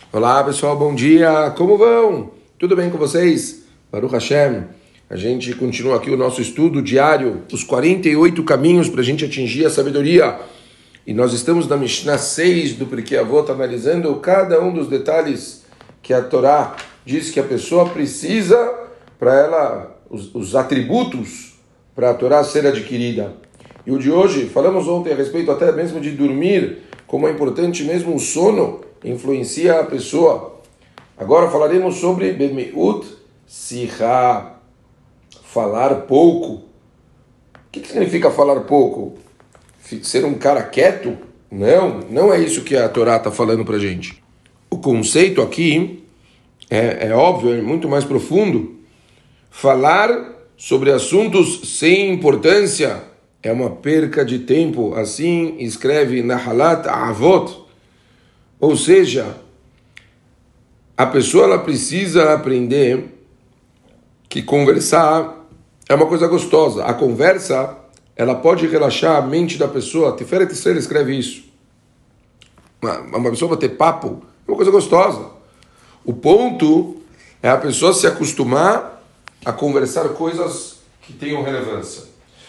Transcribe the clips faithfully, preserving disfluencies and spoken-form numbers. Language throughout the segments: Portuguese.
Olá pessoal, bom dia, como vão? Tudo bem com vocês? Baruch Hashem, a gente continua aqui o nosso estudo diário, os quarenta e oito caminhos para a gente atingir a sabedoria. E nós estamos na Mishnah seis do Pirkei Avot, analisando cada um dos detalhes que a Torá diz que a pessoa precisa para ela, os, os atributos para a Torá ser adquirida. E o de hoje, falamos ontem a respeito até mesmo de dormir, como é importante mesmo o sono influencia a pessoa. Agora falaremos sobre Bemiut Sicha, falar pouco. O que, que significa falar pouco? Ser um cara quieto? Não, não é isso que a Torá está falando para a gente. O conceito aqui é, é óbvio, é muito mais profundo. Falar sobre assuntos sem importância é uma perca de tempo, assim escreve Nahalat Avot. Ou seja, a pessoa ela precisa aprender que conversar é uma coisa gostosa. A conversa, ela pode relaxar a mente da pessoa. Tiferet Israel escreve isso. Uma, uma pessoa bater papo é uma coisa gostosa. O ponto é a pessoa se acostumar a conversar coisas que tenham relevância.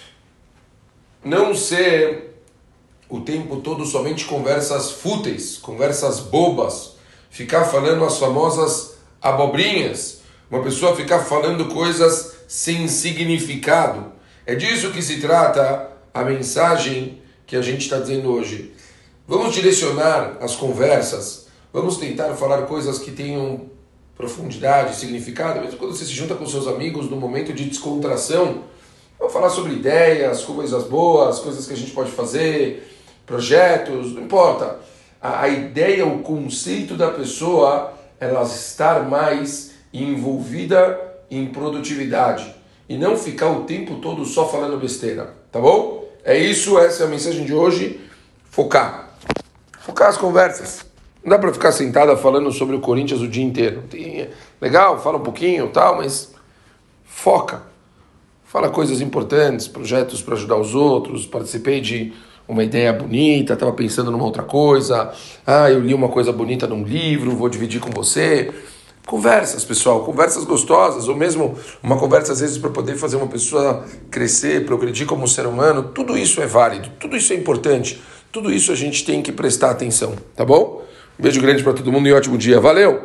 Não ser o tempo todo somente conversas fúteis, conversas bobas, ficar falando as famosas abobrinhas, uma pessoa ficar falando coisas sem significado. É disso que se trata a mensagem que a gente está dizendo hoje. Vamos direcionar as conversas, vamos tentar falar coisas que tenham profundidade, significado, mesmo quando você se junta com seus amigos num momento de descontração. Vamos falar sobre ideias, coisas boas, coisas que a gente pode fazer, projetos, não importa. A, a ideia, o conceito da pessoa, ela estar mais envolvida em produtividade e não ficar o tempo todo só falando besteira, tá bom? É isso, essa é a mensagem de hoje. Focar. Focar as conversas. Não dá para ficar sentada falando sobre o Corinthians o dia inteiro. Legal, fala um pouquinho, tal, mas foca. Fala coisas importantes, projetos para ajudar os outros, participei de uma ideia bonita, estava pensando numa outra coisa, ah, eu li uma coisa bonita num livro, vou dividir com você. Conversas, pessoal, conversas gostosas, ou mesmo uma conversa às vezes para poder fazer uma pessoa crescer, progredir como ser humano, tudo isso é válido, tudo isso é importante, tudo isso a gente tem que prestar atenção, tá bom? Um beijo grande para todo mundo e ótimo dia, valeu!